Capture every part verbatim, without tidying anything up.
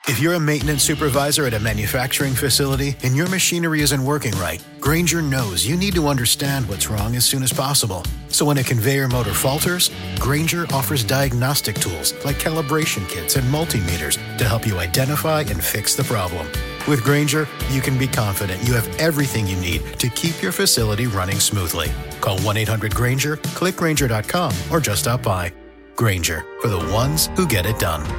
If you're a maintenance supervisor at a manufacturing facility and your machinery isn't working right, Grainger knows you need to understand what's wrong as soon as possible. So when a conveyor motor falters, Grainger offers diagnostic tools like calibration kits and multimeters to help you identify and fix the problem. With Grainger, you can be confident you have everything you need to keep your facility running smoothly. Call one eight hundred Grainger, click Grainger dot com, or just stop by. Grainger, for the ones who get it done.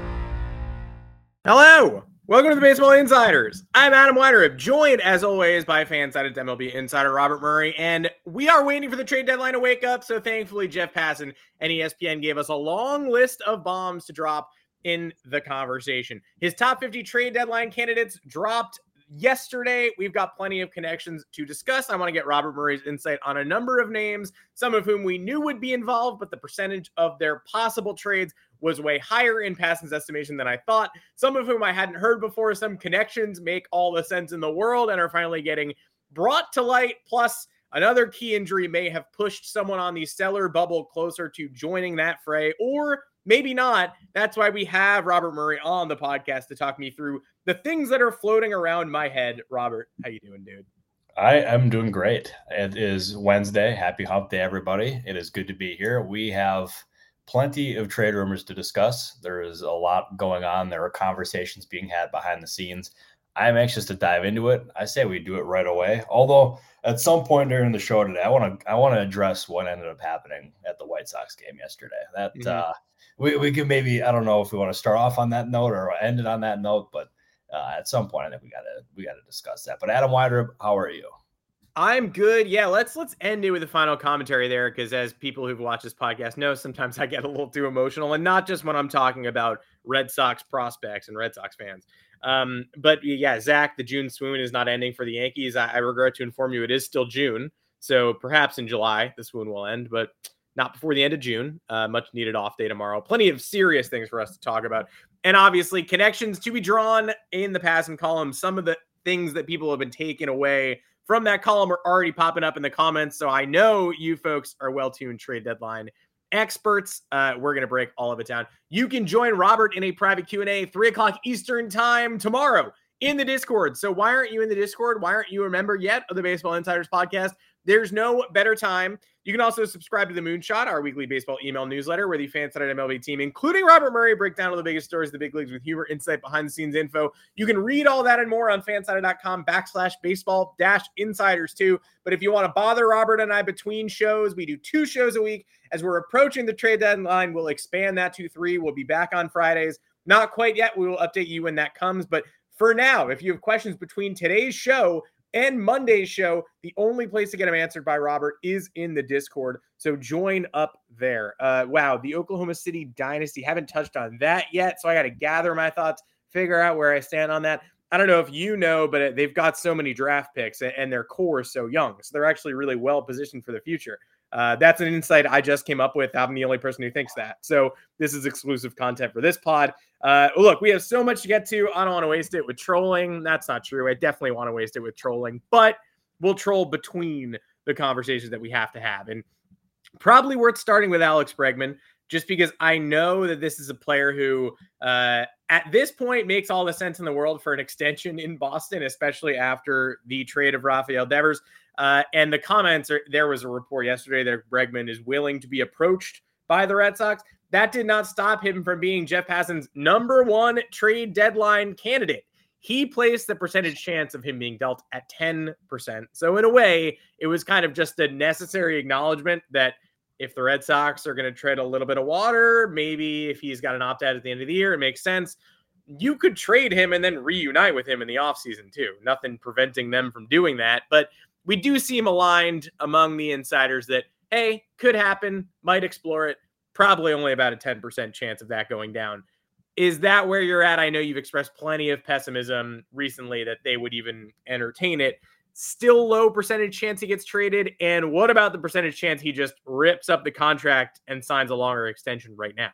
Hello, welcome to the Baseball Insiders. I'm Adam Weiderip, joined as always by fan-sided M L B insider Robert Murray, and we are waiting for the trade deadline to wake up, so thankfully Jeff Passan and E S P N gave us a long list of bombs to drop in the conversation. His top fifty trade deadline candidates dropped yesterday. We've got plenty of connections to discuss. I want to get Robert Murray's insight on a number of names, some of whom we knew would be involved, but the percentage of their possible trades was way higher in Passan's estimation than I thought. Some of whom I hadn't heard before. Some connections make all the sense in the world and are finally getting brought to light. Plus, another key injury may have pushed someone on the stellar bubble closer to joining that fray, or maybe not. That's why we have Robert Murray on the podcast to talk me through the things that are floating around my head. Robert, how you doing, dude? I am doing great. It is Wednesday. Happy hump day, everybody. It is good to be here. We have plenty of trade rumors to discuss. There is a lot going on. There are conversations being had behind the scenes. I'm anxious to dive into it. I say we do it right away. Although at some point during the show today, I want to I want to address what ended up happening at the White Sox game yesterday. That mm-hmm. uh, we we could maybe, I don't know if we want to start off on that note or end it on that note, but uh, at some point I think we gotta we gotta discuss that. But Adam Weider, how are you? I'm good. Yeah, let's let's end it with a final commentary there, because as people who've watched this podcast know, sometimes I get a little too emotional, and not just when I'm talking about Red Sox prospects and Red Sox fans. Um, but yeah, Zach, the June swoon is not ending for the Yankees. I, I regret to inform you it is still June, so perhaps in July the swoon will end, but not before the end of June. Uh, much needed off day tomorrow. Plenty of serious things for us to talk about, and obviously connections to be drawn in the Passan column. Some of the things that people have been taken away from that column are already popping up in the comments, so I know you folks are well-tuned trade deadline experts. Uh, we're going to break all of it down. You can join Robert in a private Q and A, three o'clock Eastern time tomorrow in the Discord. So why aren't you in the Discord? Why aren't you a member yet of the Baseball Insiders podcast? There's no better time. You can also subscribe to the Moonshot, our weekly baseball email newsletter, where the fan-sided M L B team, including Robert Murray, break down all the biggest stories of the big leagues with humor, insight, behind-the-scenes info. You can read all that and more on fansided.com backslash baseball dash insiders too. But if you want to bother Robert and I between shows, we do two shows a week. As we're approaching the trade deadline, we'll expand that to three. We'll be back on Fridays. Not quite yet. We will update you when that comes. But for now, if you have questions between today's show and Monday's show, the only place to get them answered by Robert is in the Discord. So join up there. Uh, wow, the Oklahoma City dynasty. Haven't touched on that yet, so I got to gather my thoughts, figure out where I stand on that. I don't know if you know, but they've got so many draft picks and their core is so young. So they're actually really well positioned for the future. Uh, that's an insight I just came up with. I'm the only person who thinks that. So this is exclusive content for this pod. Uh, look, we have so much to get to. I don't want to waste it with trolling. That's not true. I definitely want to waste it with trolling, but we'll troll between the conversations that we have to have. And probably worth starting with Alex Bregman, just because I know that this is a player who uh, at this point makes all the sense in the world for an extension in Boston, especially after the trade of Rafael Devers. Uh, and the comments are, there was a report yesterday that Bregman is willing to be approached by the Red Sox. That did not stop him from being Jeff Passan's number one trade deadline candidate. He placed the percentage chance of him being dealt at ten percent. So in a way, it was kind of just a necessary acknowledgement that if the Red Sox are going to tread a little bit of water, maybe if he's got an opt-out at the end of the year, it makes sense. You could trade him and then reunite with him in the offseason too. Nothing preventing them from doing that. But we do seem aligned among the insiders that, hey, could happen, might explore it. Probably only about a ten percent chance of that going down. Is that where you're at? I know you've expressed plenty of pessimism recently that they would even entertain it. Still low percentage chance he gets traded? And what about the percentage chance he just rips up the contract and signs a longer extension right now?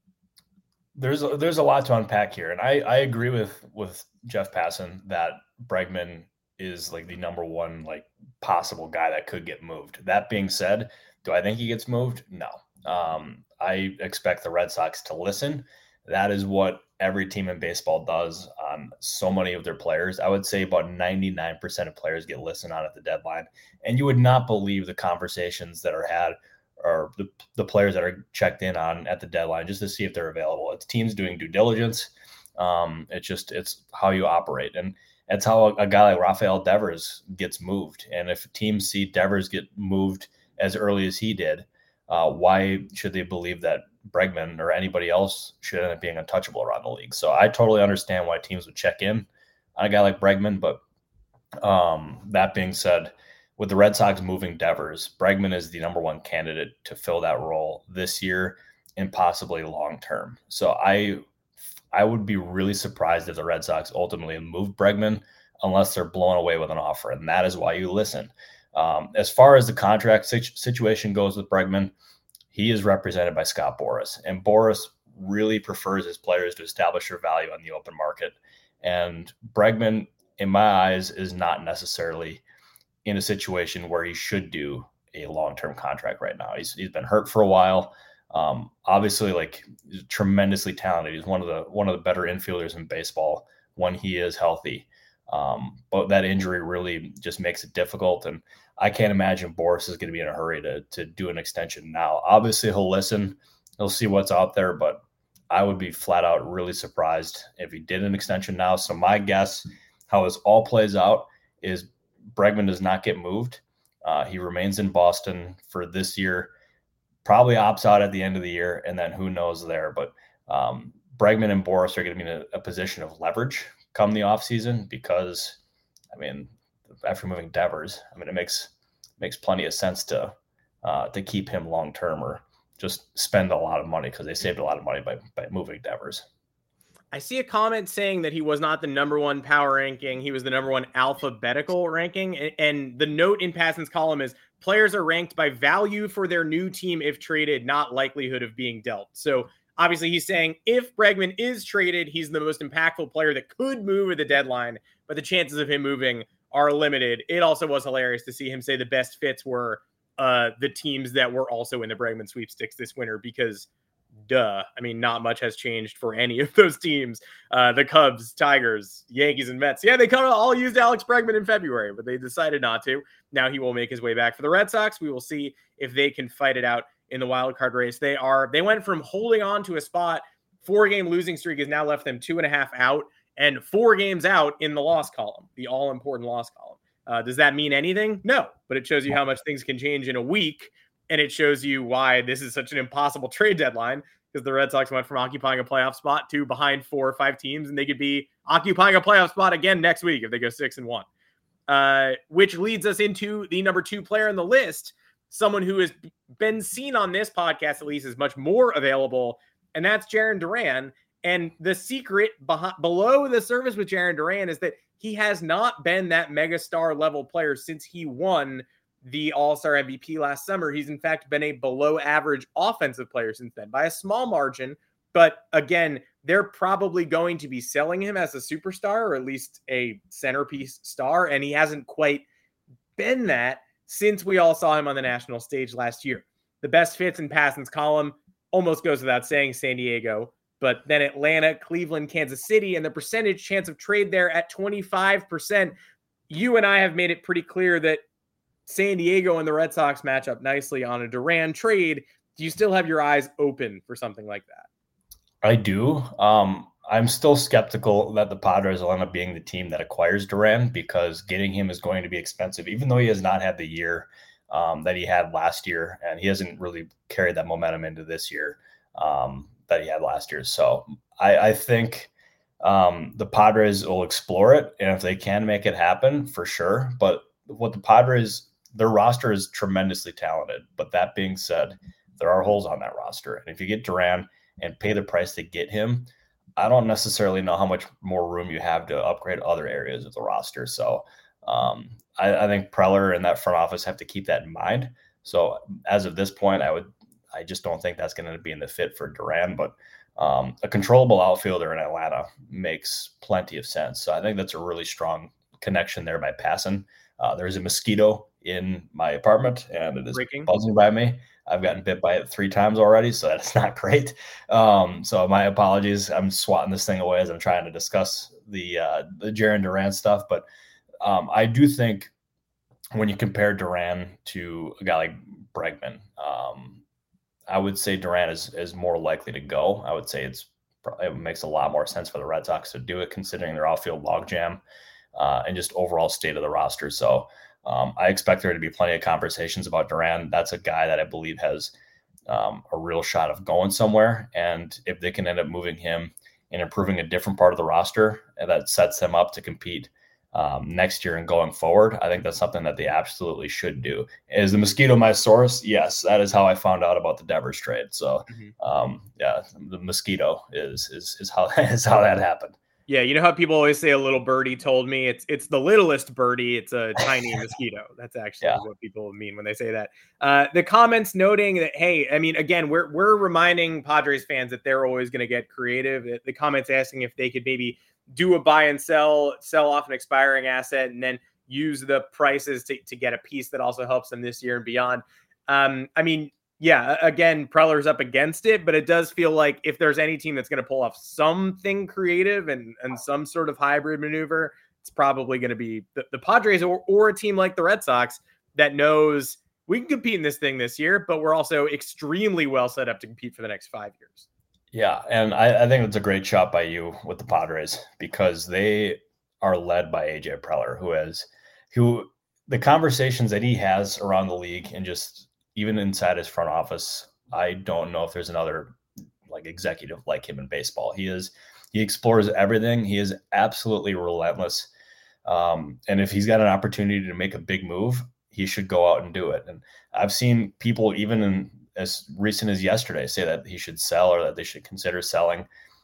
There's a, there's a lot to unpack here. And I, I agree with, with Jeff Passan that Bregman is like the number one, like possible guy that could get moved. That being said, do I think he gets moved? No. Um, I expect the Red Sox to listen. That is what every team in baseball does on so many of their players. I would say about ninety-nine percent of players get listened on at the deadline. And you would not believe the conversations that are had or the, the players that are checked in on at the deadline just to see if they're available. It's teams doing due diligence. Um, it's just, it's how you operate. And that's how a, a guy like Rafael Devers gets moved. And if teams see Devers get moved as early as he did, uh, why should they believe that Bregman or anybody else should end up being untouchable around the league? So I totally understand why teams would check in on a guy like Bregman. But um, that being said, with the Red Sox moving Devers, Bregman is the number one candidate to fill that role this year and possibly long term. So I I would be really surprised if the Red Sox ultimately move Bregman unless they're blown away with an offer. And that is why you listen. Um, as far as the contract situ- situation goes with Bregman, he is represented by Scott Boras. And Boras really prefers his players to establish their value on the open market. And Bregman, in my eyes, is not necessarily in a situation where he should do a long-term contract right now. He's he's been hurt for a while. Um, obviously, like, he's tremendously talented. He's one of the one of the better infielders in baseball when he is healthy. Um, but that injury really just makes it difficult. And I can't imagine Boras is going to be in a hurry to to do an extension now. Obviously, he'll listen. He'll see what's out there. But I would be flat out really surprised if he did an extension now. So my guess, how this all plays out, is Bregman does not get moved. Uh, he remains in Boston for this year. Probably opts out at the end of the year, and then who knows there. But um, Bregman and Boras are going to be in a, a position of leverage come the offseason because, I mean, after moving Devers, I mean, it makes makes plenty of sense to uh, to keep him long term or just spend a lot of money because they saved a lot of money by by moving Devers. I see a comment saying that he was not the number one power ranking. He was the number one alphabetical ranking. And the note in Passan's column is players are ranked by value for their new team if traded, not likelihood of being dealt. So obviously he's saying if Bregman is traded, he's the most impactful player that could move at the deadline, but the chances of him moving are limited. It also was hilarious to see him say the best fits were uh, the teams that were also in the Bregman sweepstakes this winter because duh. I mean, not much has changed for any of those teams. Uh, the Cubs, Tigers, Yankees, and Mets. Yeah, they kind of all used Alex Bregman in February, but they decided not to. Now he will make his way back for the Red Sox. We will see if they can fight it out in the wild card race. They are. They went from holding on to a spot. Four-game losing streak has now left them two and a half out and four games out in the loss column, the all-important loss column. Uh, does that mean anything? No, but it shows you how much things can change in a week. And it shows you why this is such an impossible trade deadline because the Red Sox went from occupying a playoff spot to behind four or five teams, and they could be occupying a playoff spot again next week if they go six and one. Uh, which leads us into the number two player on the list, someone who has been seen on this podcast at least is much more available, and that's Jarren Duran. And the secret behind, below the surface with Jarren Duran is that he has not been that megastar level player since he won the All-Star M V P last summer. He's in fact been a below average offensive player since then by a small margin. But again, they're probably going to be selling him as a superstar or at least a centerpiece star. And he hasn't quite been that since we all saw him on the national stage last year. The best fits in Passan's column almost goes without saying San Diego, but then Atlanta, Cleveland, Kansas City, and the percentage chance of trade there at twenty-five percent. You and I have made it pretty clear that San Diego and the Red Sox match up nicely on a Duran trade. Do you still have your eyes open for something like that? I do. Um, I'm still skeptical that the Padres will end up being the team that acquires Duran because getting him is going to be expensive, even though he has not had the year um, that he had last year, and he hasn't really carried that momentum into this year um, that he had last year. So I, I think um, the Padres will explore it, and if they can make it happen, for sure. But what the Padres their roster is tremendously talented. But that being said, there are holes on that roster. And if you get Duran and pay the price to get him, I don't necessarily know how much more room you have to upgrade other areas of the roster. So um, I, I think Preller and that front office have to keep that in mind. So as of this point, I would, I just don't think that's going to be in the fit for Duran, but um, a controllable outfielder in Atlanta makes plenty of sense. So I think that's a really strong connection there by Passan. Uh, there's a mosquito in my apartment and it is Breaking. buzzing by me. I've gotten bit by it three times already, so that's not great. Um, so my apologies. I'm swatting this thing away as I'm trying to discuss the uh, the Jarren Duran stuff. But um, I do think when you compare Duran to a guy like Bregman, um, I would say Duran is is more likely to go. I would say it's it makes a lot more sense for the Red Sox to do it, considering their outfield logjam uh, and just overall state of the roster. So um, I expect there to be plenty of conversations about Duran. That's a guy that I believe has um, a real shot of going somewhere. And if they can end up moving him and improving a different part of the roster, and that sets them up to compete um, next year and going forward, I think that's something that they absolutely should do. Is the Mosquito my source? Yes, that is how I found out about the Devers trade. So mm-hmm. um, yeah, the Mosquito is is is how is how that happened. Yeah, you know how people always say a little birdie told me? It's it's the littlest birdie. It's a tiny mosquito. That's actually yeah. what people mean when they say that. Uh, the comments noting that, hey, I mean, again, we're we're reminding Padres fans that they're always going to get creative. The comments asking if they could maybe do a buy and sell, sell off an expiring asset, and then use the prices to, to get a piece that also helps them this year and beyond. Um, I mean, yeah, again, Preller's up against it, but it does feel like if there's any team that's going to pull off something creative and, and some sort of hybrid maneuver, it's probably going to be the, the Padres or, or a team like the Red Sox that knows we can compete in this thing this year, but we're also extremely well set up to compete for the next five years. Yeah, and I, I think it's a great shot by you with the Padres because they are led by A J Preller, who has who the conversations that he has around the league and just even inside his front office, I don't know if there's another like executive like him in baseball. He is he explores everything. He is absolutely relentless. Um, and if he's got an opportunity to make a big move, he should go out and do it. And I've seen people even in as recent as yesterday say that he should sell or that they should consider selling.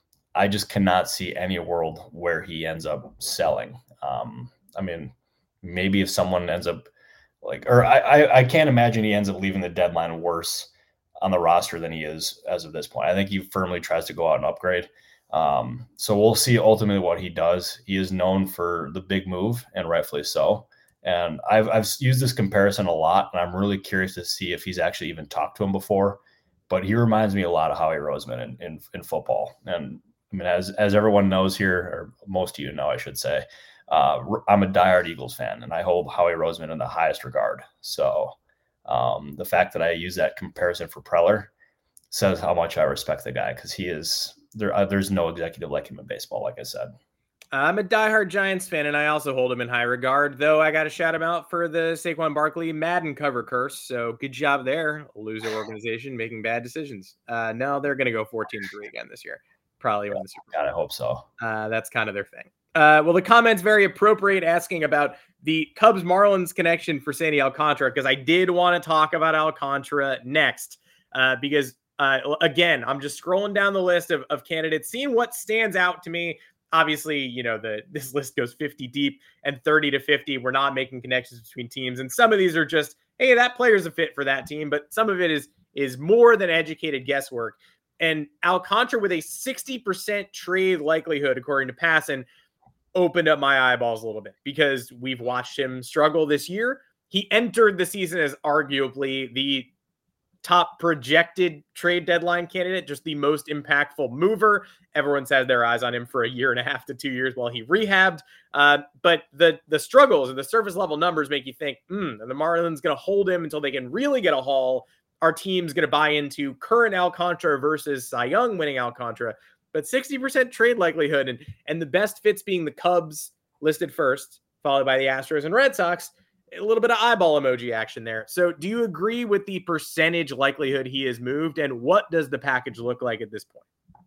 I just cannot see any world where he ends up selling. Um, I mean, maybe if someone ends up like, or I, I, I can't imagine he ends up leaving the deadline worse on the roster than he is as of this point. I think he firmly tries to go out and upgrade. Um, so we'll see ultimately what he does. He is known for the big move, and rightfully so. And I've I've used this comparison a lot, and I'm really curious to see if he's actually even talked to him before. But he reminds me a lot of Howie Roseman in, in, in football. And I mean, as as everyone knows here, or most of you know, I should say, uh, I'm a diehard Eagles fan, and I hold Howie Roseman in the highest regard. So um, the fact that I use that comparison for Preller says how much I respect the guy, because he is there. Uh, there's no executive like him in baseball, like I said. I'm a diehard Giants fan, and I also hold him in high regard, though I got to shout him out for the Saquon Barkley Madden cover curse. So good job there, loser organization making bad decisions. Uh, no, they're going to go fourteen three again this year. Probably win the Super Bowl. God, I hope so. Uh, that's kind of their thing. Uh, well, the comment's very appropriate asking about the Cubs-Marlins connection for Sandy Alcantara, because I did want to talk about Alcantara next, uh, because, uh, again, I'm just scrolling down the list of, of candidates, seeing what stands out to me. Obviously, you know, the this list goes fifty deep, and thirty to fifty, we're not making connections between teams. And some of these are just, hey, that player's a fit for that team. But some of it is is more than educated guesswork. And Alcantara with a sixty percent trade likelihood, according to Passan, opened up my eyeballs a little bit, because we've watched him struggle this year. He entered the season as arguably the top projected trade deadline candidate, just the most impactful mover. Everyone's had their eyes on him for a year and a half to two years while he rehabbed. Uh, but the the struggles and the surface level numbers make you think, hmm, are the Marlins going to hold him until they can really get a haul? Our team's going to buy into current Alcantara versus Cy Young winning Alcantara. But sixty percent trade likelihood, and, and the best fits being the Cubs listed first, followed by the Astros and Red Sox. A little bit of eyeball emoji action there. So do you agree with the percentage likelihood he has moved, and what does the package look like at this point?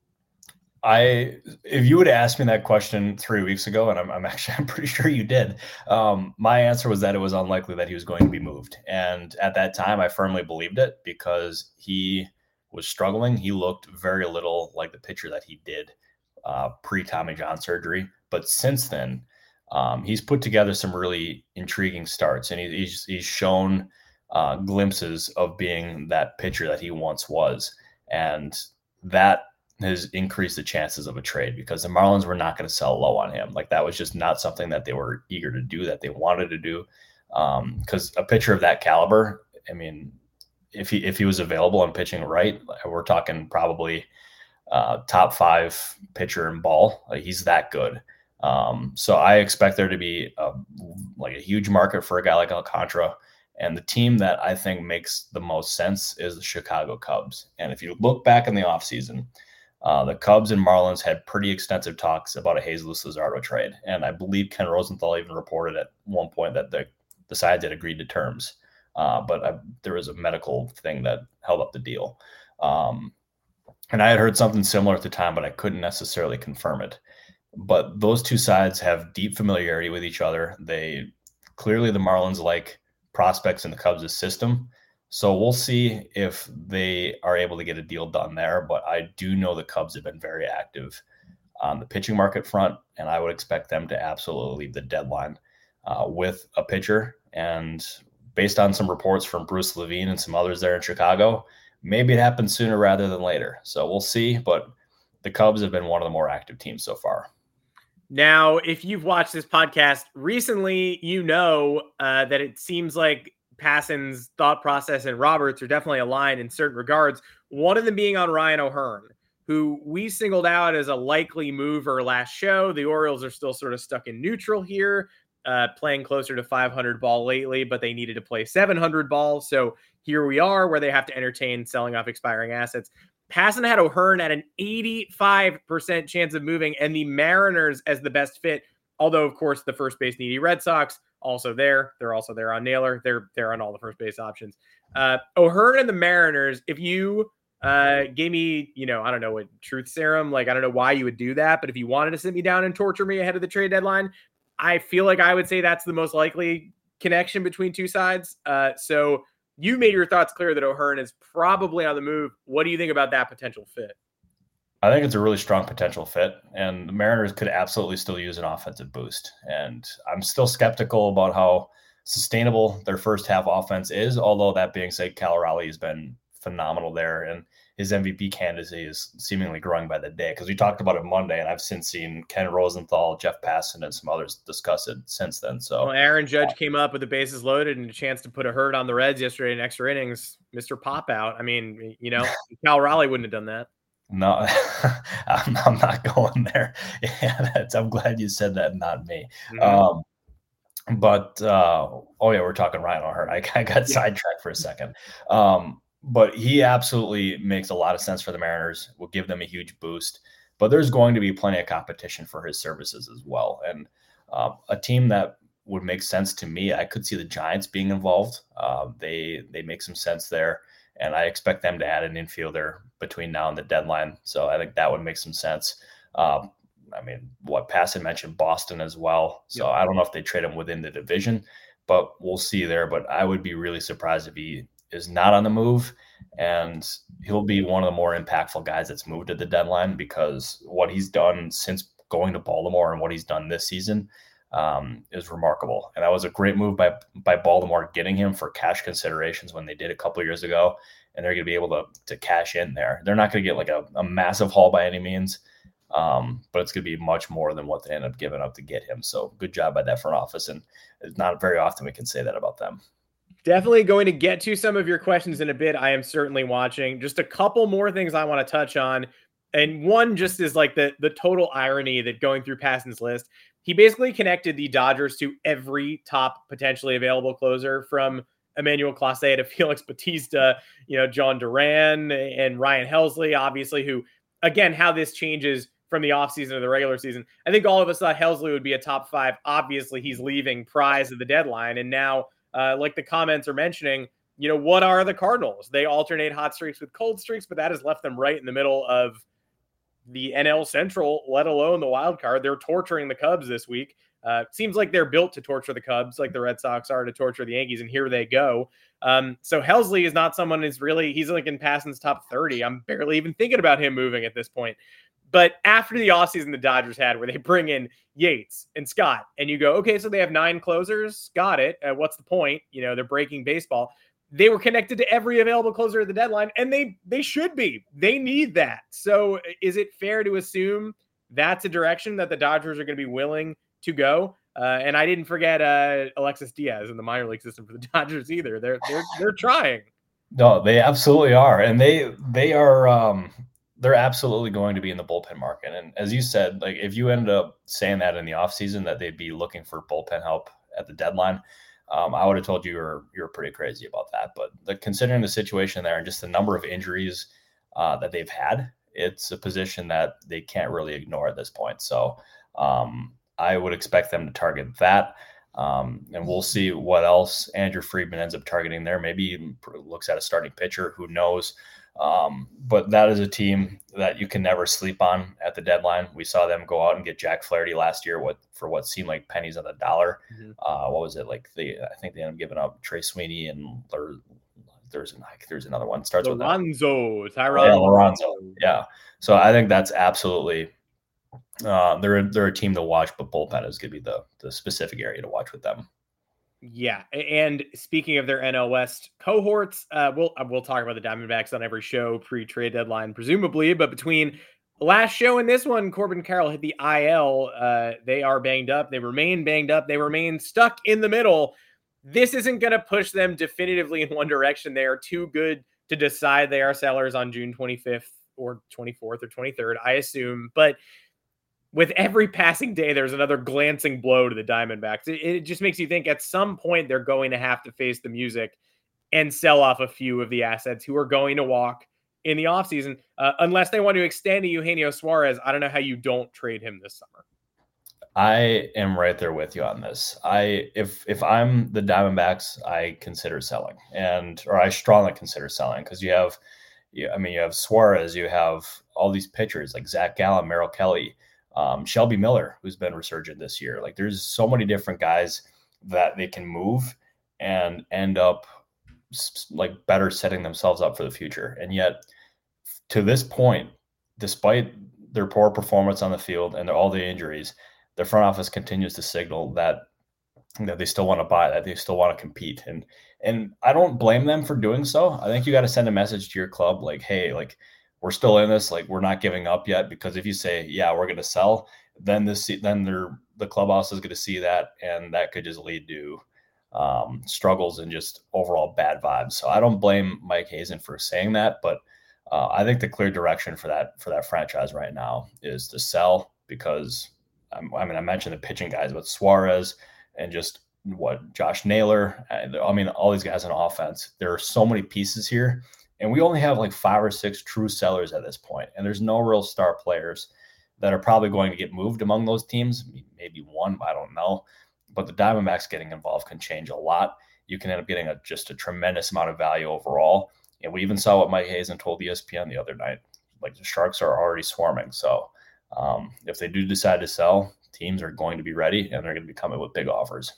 I, if you would have asked me that question three weeks ago, and I'm, I'm actually, I'm pretty sure you did, um, my answer was that it was unlikely that he was going to be moved. And at that time, I firmly believed it, because he was struggling. He looked very little like the pitcher that he did uh, pre-Tommy John surgery. But since then, Um, he's put together some really intriguing starts, and he, he's he's shown uh, glimpses of being that pitcher that he once was, and that has increased the chances of a trade, because the Marlins were not going to sell low on him. Like, that was just not something that they were eager to do, that they wanted to do, because um, a pitcher of that caliber, I mean, if he if he was available and pitching right, we're talking probably uh, top five pitcher in ball. Like, he's that good. Um, so I expect there to be a, like a huge market for a guy like Alcantara. And the team that I think makes the most sense is the Chicago Cubs. And if you look back in the offseason, uh, the Cubs and Marlins had pretty extensive talks about a Jesus Luzardo trade. And I believe Ken Rosenthal even reported at one point that the, the sides had agreed to terms. Uh, but I, there was a medical thing that held up the deal. Um, and I had heard something similar at the time, but I couldn't necessarily confirm it. But those two sides have deep familiarity with each other. They clearly, the Marlins like prospects in the Cubs' system. So we'll see if they are able to get a deal done there. But I do know the Cubs have been very active on the pitching market front, and I would expect them to absolutely leave the deadline uh, with a pitcher. And based on some reports from Bruce Levine and some others there in Chicago, maybe it happens sooner rather than later. So we'll see. But the Cubs have been one of the more active teams so far. Now, if you've watched this podcast recently, you know uh, that it seems like Passan's thought process and Roberts are definitely aligned in certain regards. One of them being on Ryan O'Hearn, who we singled out as a likely mover last show. The Orioles are still sort of stuck in neutral here, uh, playing closer to five hundred ball lately, but they needed to play seven hundred ball. So here we are where they have to entertain selling off expiring assets. Passan had O'Hearn at an eighty-five percent chance of moving, and the Mariners as the best fit. Although, of course, the first base needy Red Sox also there. They're also there on Naylor. They're they're on all the first base options. Uh, O'Hearn and the Mariners. If you uh, gave me, you know, I don't know what truth serum, like I don't know why you would do that, but if you wanted to sit me down and torture me ahead of the trade deadline, I feel like I would say that's the most likely connection between two sides. Uh, so. You made your thoughts clear that O'Hearn is probably on the move. What do you think about that potential fit? I think it's a really strong potential fit, and the Mariners could absolutely still use an offensive boost. And I'm still skeptical about how sustainable their first half offense is, although that being said, Cal Raleigh has been phenomenal there, and his M V P candidacy is seemingly growing by the day, because we talked about it Monday, and I've since seen Ken Rosenthal, Jeff Passan, and some others discuss it since then. So well, Aaron Judge came up with the bases loaded and a chance to put a hurt on the Reds yesterday in extra innings. Mister Pop Out. I mean, you know, Cal Raleigh wouldn't have done that. No, I'm, I'm not going there. Yeah, that's, I'm glad you said that, not me. Mm-hmm. Um, but uh, oh yeah, we're talking Ryan O'Hearn. I, I got yeah. sidetracked for a second. Um, But he absolutely makes a lot of sense for the Mariners, will give them a huge boost. But there's going to be plenty of competition for his services as well. And uh, a team that would make sense to me, I could see the Giants being involved. Uh, they they make some sense there. And I expect them to add an infielder between now and the deadline. So I think that would make some sense. Um, I mean, what Passan mentioned, Boston as well. So yep. I don't know if they trade him within the division, but we'll see there. But I would be really surprised if he is not on the move, and he'll be one of the more impactful guys that's moved at the deadline, because what he's done since going to Baltimore and what he's done this season um, is remarkable. And that was a great move by, by Baltimore, getting him for cash considerations when they did a couple of years ago, and they're going to be able to, to cash in there. They're not going to get like a, a massive haul by any means, um, but it's going to be much more than what they end up giving up to get him. So good job by that front office. And it's not very often we can say that about them. Definitely going to get to some of your questions in a bit. I am certainly watching. Just a couple more things I want to touch on. And one just is like the, the total irony that going through Passan's list, he basically connected the Dodgers to every top potentially available closer, from Emmanuel Clase to Felix Bautista, you know, John Duran and Ryan Helsley, obviously, who, again, how this changes from the offseason to the regular season. I think all of us thought Helsley would be a top five. Obviously, he's leaving prize of the deadline. And now, Uh, like the comments are mentioning, you know, what are the Cardinals? They alternate hot streaks with cold streaks, but that has left them right in the middle of the N L Central, let alone the wild card. They're torturing the Cubs this week. Uh, seems like they're built to torture the Cubs, like the Red Sox are to torture the Yankees, and here they go. Um, so Helsley is not someone who's really, he's like in Passan's top thirty. I'm barely even thinking about him moving at this point. But after the offseason the Dodgers had, where they bring in Yates and Scott, and you go, okay, so they have nine closers. Got it. Uh, what's the point? You know, they're breaking baseball. They were connected to every available closer at the deadline, and they they should be. They need that. So is it fair to assume that's a direction that the Dodgers are going to be willing to go? Uh, and I didn't forget uh, Alexis Diaz in the minor league system for the Dodgers either. They're they're they're trying. No, they absolutely are. And they they are um they're absolutely going to be in the bullpen market. And as you said, like if you end up saying that in the offseason that they'd be looking for bullpen help at the deadline, um, I would have told you you're you're pretty crazy about that. But the, considering the situation there and just the number of injuries uh, that they've had, it's a position that they can't really ignore at this point. So um, I would expect them to target that. Um, and we'll see what else Andrew Friedman ends up targeting there. Maybe even looks at a starting pitcher. Who knows? Um, but that is a team that you can never sleep on at the deadline. We saw them go out and get Jack Flaherty last year what, for what seemed like pennies on the dollar. Mm-hmm. Uh, what was it? Like they, I think they ended up giving up Trey Sweeney and there, there's, like, there's another one. Starts Lorenzo, with Tyron. Yeah, Lorenzo. Yeah. So I think that's absolutely Uh, they're they're a team to watch, but bullpen is going to be the the specific area to watch with them. Yeah, and speaking of their N L West cohorts, uh, we'll we'll talk about the Diamondbacks on every show pre-trade deadline, presumably. But between last show and this one, Corbin Carroll hit the I L. Uh, they are banged up. They remain banged up. They remain stuck in the middle. This isn't going to push them definitively in one direction. They are too good to decide they are sellers on June twenty-fifth or twenty-fourth or twenty-third, I assume. But with every passing day, there's another glancing blow to the Diamondbacks. It, it just makes you think at some point they're going to have to face the music and sell off a few of the assets who are going to walk in the offseason, uh, unless they want to extend to Eugenio Suarez. I don't know how you don't trade him this summer. I am right there with you on this. I if if I'm the Diamondbacks, I consider selling, and or I strongly consider selling because you have, you, I mean, you have Suarez, you have all these pitchers like Zach Gallen, Merrill Kelly. Um, Shelby Miller, who's been resurgent this year. Like there's so many different guys that they can move and end up like better setting themselves up for the future. And yet to this point, despite their poor performance on the field and all the injuries, their front office continues to signal that that they still want to buy, that they still want to compete. And, and I don't blame them for doing so. I think you got to send a message to your club like, hey, like, we're still in this, like we're not giving up yet. Because if you say, yeah, we're going to sell, then this, then they're, the clubhouse is going to see that. And that could just lead to um, struggles and just overall bad vibes. So I don't blame Mike Hazen for saying that, but uh, I think the clear direction for that, for that franchise right now is to sell because um, I mean, I mentioned the pitching guys, but Suarez and just what Josh Naylor, I mean, all these guys on offense, there are so many pieces here. And we only have like five or six true sellers at this point. And there's no real star players that are probably going to get moved among those teams. Maybe one, I don't know. But the Diamondbacks getting involved can change a lot. You can end up getting a, just a tremendous amount of value overall. And we even saw what Mike Hazen told E S P N the other night. Like the Sharks are already swarming. So um, if they do decide to sell, teams are going to be ready and they're going to be coming with big offers.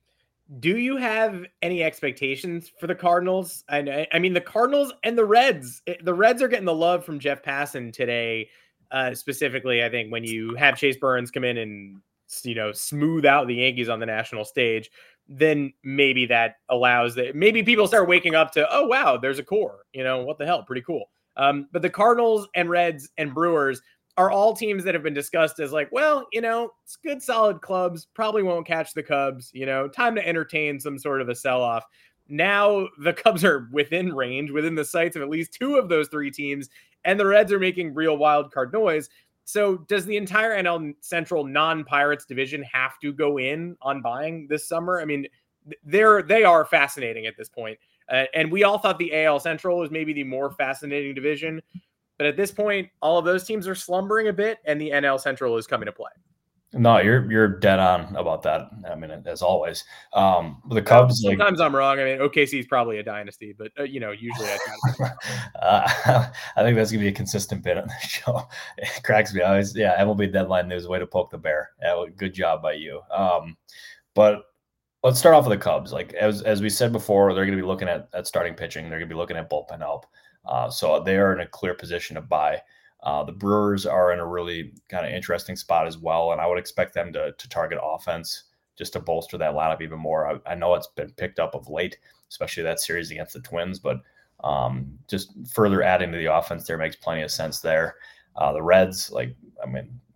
Do you have any expectations for the Cardinals? I, I mean, the Cardinals and the Reds. The Reds are getting the love from Jeff Passan today, uh, specifically. I think when you have Chase Burns come in and you know smooth out the Yankees on the national stage, then maybe that allows that. Maybe people start waking up to, oh wow, there's a core. You know what the hell? Pretty cool. Um, but the Cardinals and Reds and Brewers are all teams that have been discussed as like, well, you know, it's good, solid clubs, probably won't catch the Cubs, you know, time to entertain some sort of a sell-off. Now the Cubs are within range, within the sights of at least two of those three teams, and the Reds are making real wild card noise. So does the entire N L Central non-Pirates division have to go in on buying this summer? I mean, they're, they are fascinating at this point. Uh, and we all thought the A L Central was maybe the more fascinating division. But at this point, all of those teams are slumbering a bit, and the N L Central is coming to play. No, you're you're dead on about that. I mean, as always, um, the Cubs. Sometimes like, I'm wrong. I mean, O K C is probably a dynasty, but uh, you know, usually I. Kind of uh, I think that's gonna be a consistent bit on the show. It cracks me. I always, yeah, M L B Deadline News, way to poke the bear. Yeah, good job by you. Um, but let's start off with the Cubs. Like as as we said before, they're gonna be looking at at starting pitching. They're gonna be looking at bullpen help. Uh, so they are in a clear position to buy. Uh, the Brewers are in a really kind of interesting spot as well, and I would expect them to to target offense just to bolster that lineup even more. I, I know it's been picked up of late, especially that series against the Twins, but um, just further adding to the offense there makes plenty of sense there. Uh, the Reds, like I mean,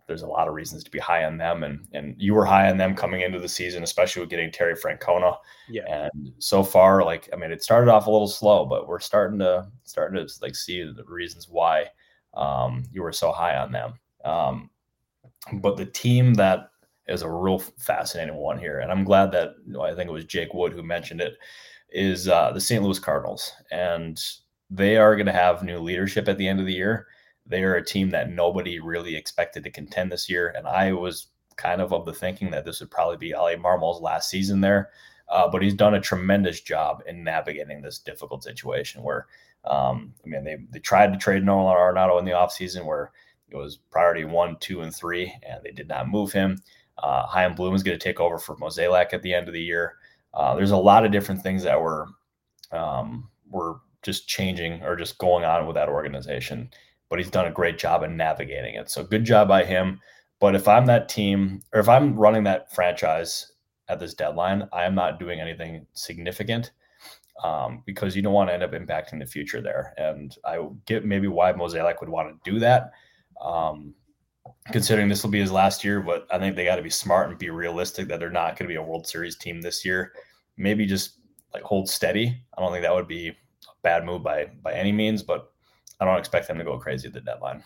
there's a lot of reasons to be high on them. And and you were high on them coming into the season, especially with getting Terry Francona. Yeah. And so far, like, I mean, it started off a little slow, but we're starting to starting to like see the reasons why um, you were so high on them. Um, but the team that is a real fascinating one here, and I'm glad that I think it was Jake Wood who mentioned it, is uh, the Saint Louis Cardinals. And they are going to have new leadership at the end of the year. They are a team that nobody really expected to contend this year. And I was kind of of the thinking that this would probably be Ali Marmol's last season there. Uh, but he's done a tremendous job in navigating this difficult situation where, um, I mean, they, they tried to trade Nolan Arenado in the offseason where it was priority one, two, and three, and they did not move him. Uh, Chaim Bloom is going to take over for Mozeliak at the end of the year. Uh, there's a lot of different things that were um, were just changing or just going on with that organization. But he's done a great job in navigating it. So good job by him. But if I'm that team, or if I'm running that franchise at this deadline, I am not doing anything significant um, because you don't want to end up impacting the future there. And I get maybe why Mozeliak would want to do that, um, considering this will be his last year. But I think they got to be smart and be realistic that they're not going to be a World Series team this year. Maybe just like hold steady. I don't think that would be a bad move by by any means, but I don't expect them to go crazy at the deadline.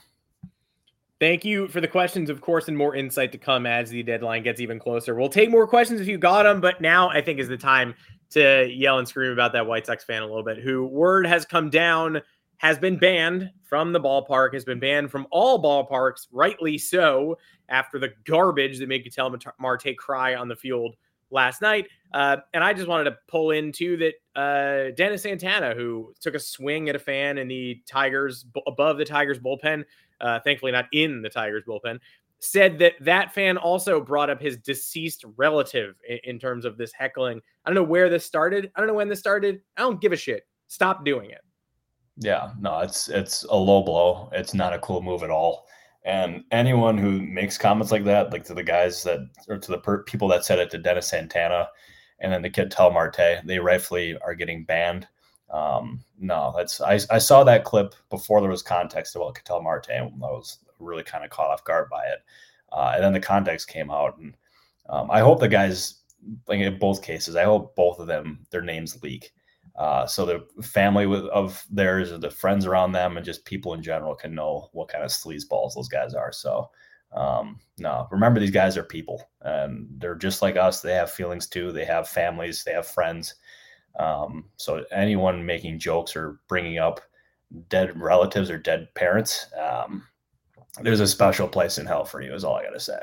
Thank you for the questions, of course, and more insight to come as the deadline gets even closer. We'll take more questions if you got them, but now I think is the time to yell and scream about that White Sox fan a little bit, who word has come down, has been banned from the ballpark, has been banned from all ballparks, rightly so, after the garbage that made Ketel Marte cry on the field last night. Uh, and I just wanted to pull into that uh, Dennis Santana, who took a swing at a fan in the Tigers, above the Tigers bullpen, uh, thankfully not in the Tigers bullpen, said that that fan also brought up his deceased relative in, in terms of this heckling. I don't know where this started. I don't know when this started. I don't give a shit. Stop doing it. Yeah, no, it's it's a low blow. It's not a cool move at all. And anyone who makes comments like that, like to the guys that, or to the per- people that said it to Dennis Santana, and then the Ketel Marte, they rightfully are getting banned. Um, no, that's I, I saw that clip before there was context about Ketel Marte, and I was really kind of caught off guard by it. Uh, and then the context came out, and um, I hope the guys, like in both cases, I hope both of them, their names leak. Uh, so the family with, of theirs, or the friends around them, and just people in general can know what kind of sleazeballs those guys are. So um, no, remember, these guys are people, and they're just like us. They have feelings too. They have families. They have friends. Um, so anyone making jokes or bringing up dead relatives or dead parents, um, there's a special place in hell for you, is all I got to say.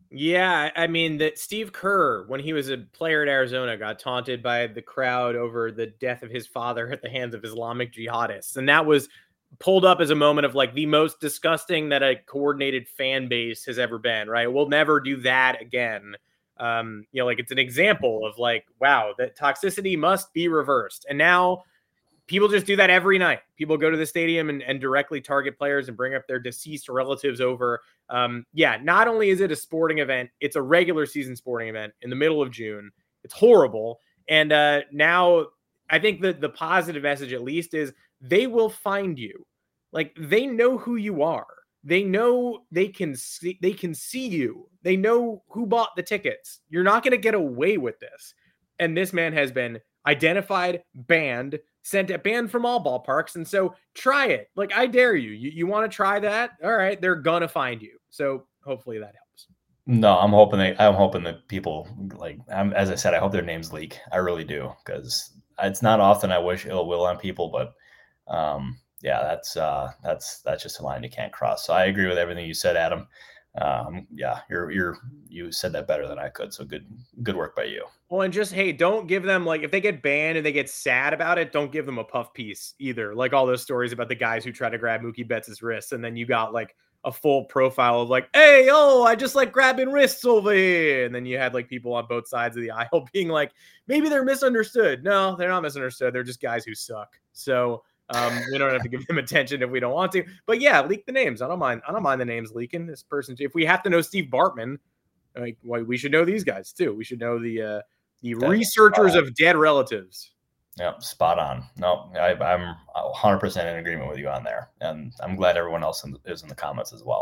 Yeah, I mean, that Steve Kerr, when he was a player at Arizona, got taunted by the crowd over the death of his father at the hands of Islamic jihadists. And that was pulled up as a moment of like the most disgusting that a coordinated fan base has ever been, right? We'll never do that again. Um, you know, like it's an example of like, wow, that toxicity must be reversed. And now people just do that every night. People go to the stadium and, and directly target players and bring up their deceased relatives over. Um, yeah, not only is it a sporting event, it's a regular season sporting event in the middle of June. It's horrible. And uh, now I think that the positive message at least is they will find you. Like, they know who you are. They know they can see, they can see you. They know who bought the tickets. You're not going to get away with this. And this man has been identified, banned, sent at banned from all ballparks. And so try it. Like, I dare you. You, you want to try that? All right. They're going to find you. So hopefully that helps. No, I'm hoping they, I'm hoping that people, like, I'm, as I said, I hope their names leak. I really do. Because it's not often I wish ill will on people, but um, yeah, that's, uh, that's, that's just a line you can't cross. So I agree with everything you said, Adam. Um, yeah, you're, you're, you said that better than I could. So good, good work by you. Well, and just, hey, don't give them, like, if they get banned and they get sad about it, don't give them a puff piece either. Like all those stories about the guys who try to grab Mookie Betts' wrists. And then you got like a full profile of like, hey, oh, I just like grabbing wrists over here. And then you had like people on both sides of the aisle being like, maybe they're misunderstood. No, they're not misunderstood. They're just guys who suck. So um, we don't have to give them attention if we don't want to. But yeah, leak the names. I don't mind. I don't mind the names leaking. This person, if we have to know Steve Bartman, like, well, we should know these guys too. We should know the uh, the That's researchers of dead relatives. Yeah, spot on. No, I, I'm one hundred percent in agreement with you on there, and I'm glad everyone else in, is in the comments as well.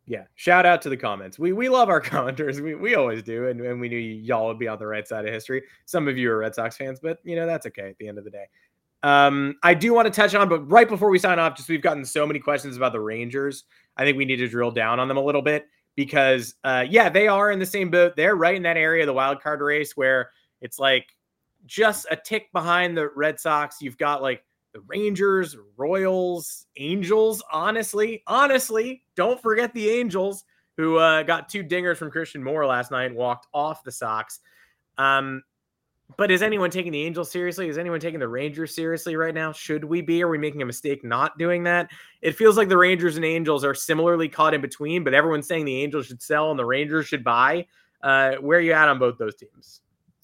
Yeah, shout out to the comments. We we love our commenters. We we always do, and, and we knew y'all would be on the right side of history. Some of you are Red Sox fans, but you know that's okay at the end of the day. Um, I do want to touch on, but right before we sign off, just we've gotten so many questions about the Rangers. I think we need to drill down on them a little bit because, uh, yeah, they are in the same boat. They're right in that area of the wild card race where it's like just a tick behind the Red Sox. You've got like the Rangers, Royals, Angels. Honestly, honestly, don't forget the Angels who uh, got two dingers from Christian Moore last night and walked off the Sox. Um, but is anyone taking the Angels seriously? Is anyone taking the Rangers seriously right now? Should we be? Are we making a mistake not doing that? It feels like the Rangers and Angels are similarly caught in between, but everyone's saying the Angels should sell and the Rangers should buy. Uh, where are you at on both those teams?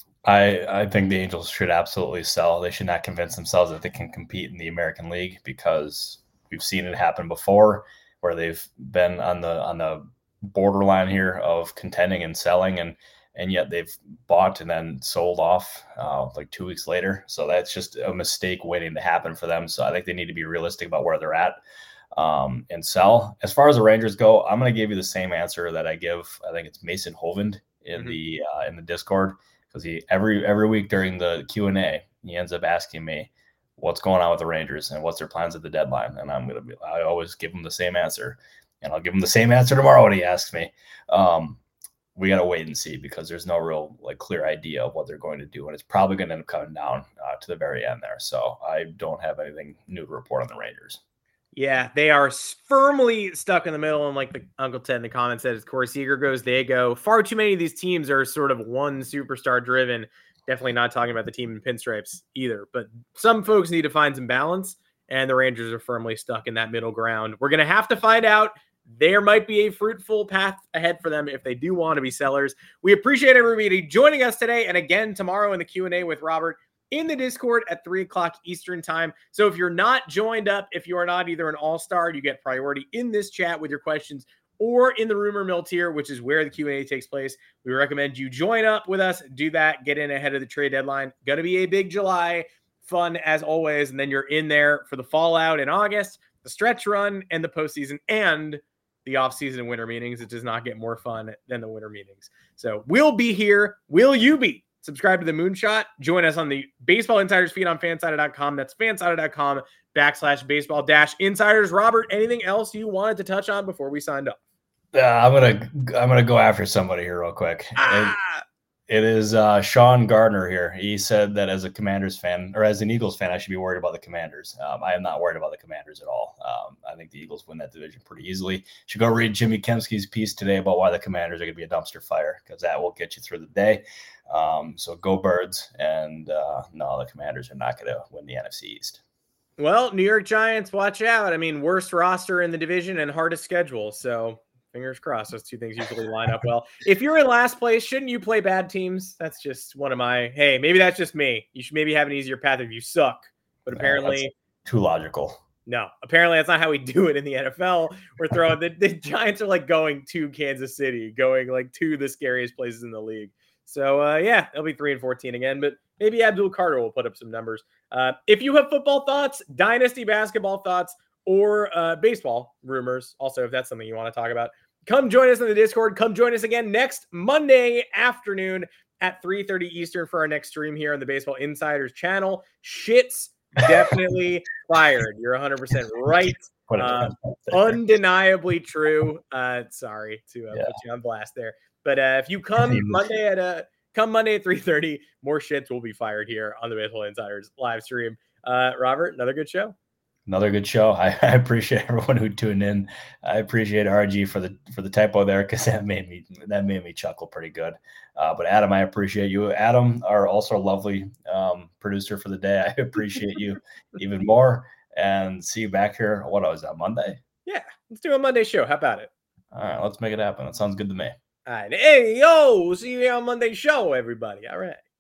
I, I think the Angels should absolutely sell. They should not convince themselves that they can compete in the American League because we've seen it happen before where they've been on the on the borderline here of contending and selling, and and yet they've bought and then sold off uh, like two weeks later. So that's just a mistake waiting to happen for them. So I think they need to be realistic about where they're at um, and sell. As far as the Rangers go, I'm going to give you the same answer that I give. I think it's Mason Hovind in mm-hmm. the uh, in the Discord. Because he every every week during the Q and A, he ends up asking me what's going on with the Rangers and what's their plans at the deadline. And I'm gonna be I always give him the same answer, and I'll give him the same answer tomorrow when he asks me. Um, we gotta wait and see because there's no real like clear idea of what they're going to do, and it's probably going to end up coming down uh, to the very end there. So I don't have anything new to report on the Rangers. Yeah, they are firmly stuck in the middle. And like the Uncle Ted in the comments said, as Corey Seager goes, they go. Far too many of these teams are sort of one superstar driven. Definitely not talking about the team in pinstripes either. But some folks need to find some balance, and the Rangers are firmly stuck in that middle ground. We're going to have to find out. There might be a fruitful path ahead for them if they do want to be sellers. We appreciate everybody joining us today and again tomorrow in the Q and A with Robert in the Discord at three o'clock Eastern time. So if you're not joined up, if you are not either an all-star, you get priority in this chat with your questions or in the rumor mill tier, which is where the Q and A takes place. We recommend you join up with us, do that, get in ahead of the trade deadline. Going to be a big July, fun as always. And then you're in there for the fallout in August, the stretch run, and the postseason, and the offseason and winter meetings. It does not get more fun than the winter meetings. So we'll be here. Will you be? Subscribe to the Moonshot. Join us on the Baseball Insiders feed on fansided dot com. That's fansided dot com backslash baseball dash insiders. Robert, anything else you wanted to touch on before we signed up? Uh, I'm gonna I'm gonna go after somebody here real quick. Ah! It, it is uh, Sean Gardner here. He said that as a Commanders fan or as an Eagles fan, I should be worried about the Commanders. Um, I am not worried about the Commanders at all. Um, I think the Eagles win that division pretty easily. You should go read Jimmy Kempski's piece today about why the Commanders are going to be a dumpster fire because that will get you through the day. Um, so go Birds, and uh, no, the Commanders are not going to win the N F C East. Well, New York Giants, watch out. I mean, worst roster in the division and hardest schedule. So fingers crossed. Those two things usually line up well. If you're in last place, shouldn't you play bad teams? That's just one of my, hey, maybe that's just me. You should maybe have an easier path if you suck. But apparently, no, too logical. No, apparently that's not how we do it in the N F L. We're throwing the, the Giants are like going to Kansas City, going like to the scariest places in the league. So, uh, yeah, they'll be three and fourteen again, but maybe Abdul Carter will put up some numbers. Uh, if you have football thoughts, dynasty basketball thoughts, or uh, baseball rumors, also, if that's something you want to talk about, come join us in the Discord. Come join us again next Monday afternoon at three thirty Eastern for our next stream here on the Baseball Insiders channel. Shit's definitely fired. You're one hundred percent right. Uh, undeniably true. Uh, sorry to uh, yeah. put you on blast there. But uh, if you come Monday at uh, come Monday at three thirty, more shits will be fired here on the Baseball Insiders live stream. Uh, Robert, another good show. Another good show. I, I appreciate everyone who tuned in. I appreciate R G for the for the typo there because that made me that made me chuckle pretty good. Uh, but Adam, I appreciate you. Adam, our also lovely um, producer for the day. I appreciate you even more. And see you back here. What was that, Monday? Yeah, let's do a Monday show. How about it? All right, let's make it happen. That sounds good to me. All right. Hey, yo, see you on Monday's show, everybody. All right.